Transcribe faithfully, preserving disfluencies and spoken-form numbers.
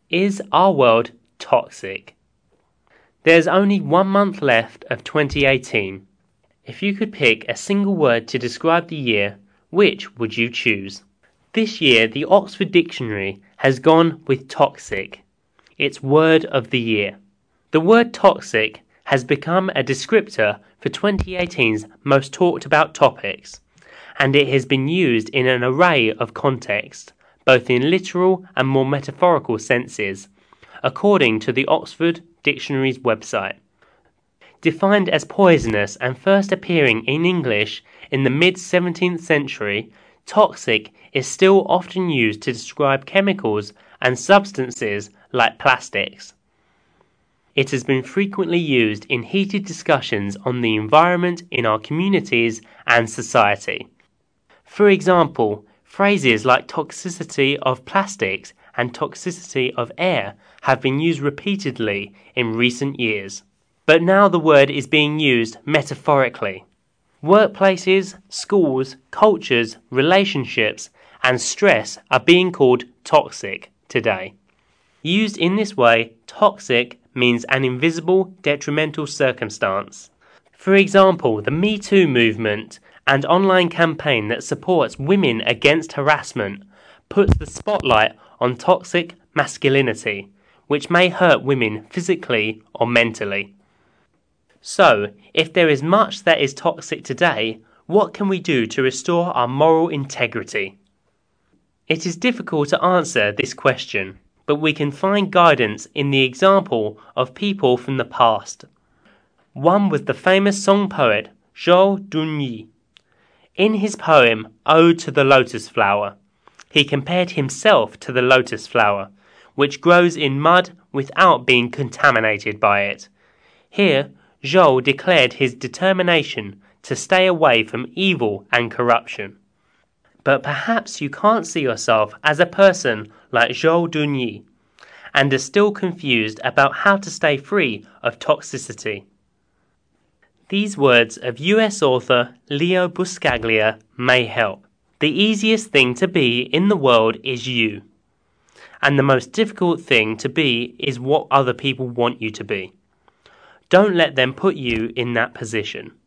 Is our world toxic? There's only one month left of twenty eighteen. If you could pick a single word to describe the year, which would you choose? This year, the Oxford Dictionary has gone with toxic, its word of the year. The word toxic has become a descriptor for twenty eighteen's most talked about topics, and it has been used in an array of contexts, both in literal and more metaphorical senses, according to the Oxford Dictionary's website. Defined as poisonous and first appearing in English in the mid-seventeenth century, toxic is still often used to describe chemicals and substances like plastics. It has been frequently used in heated discussions on the environment in our communities and society. For example, phrases like toxicity of plastics and toxicity of air have been used repeatedly in recent years. But now the word is being used metaphorically. Workplaces, schools, cultures, relationships, and stress are being called toxic today. Used in this way, toxic means an invisible, detrimental circumstance. For example, the Me Too movement and online campaign that supports women against harassment puts the spotlight on toxic masculinity, which may hurt women physically or mentally. So, if there is much that is toxic today, what can we do to restore our moral integrity? It is difficult to answer this question, but we can find guidance in the example of people from the past. One was the famous song poet Zhou Dunyi. In his poem Ode to the Lotus Flower, he compared himself to the lotus flower, which grows in mud without being contaminated by it. Here, Zhou declared his determination to stay away from evil and corruption. But perhaps you can't see yourself as a person like Zhou Dunyi, and are still confused about how to stay free of toxicity. These words of U S author Leo Buscaglia may help. The easiest thing to be in the world is you, and the most difficult thing to be is what other people want you to be. Don't let them put you in that position.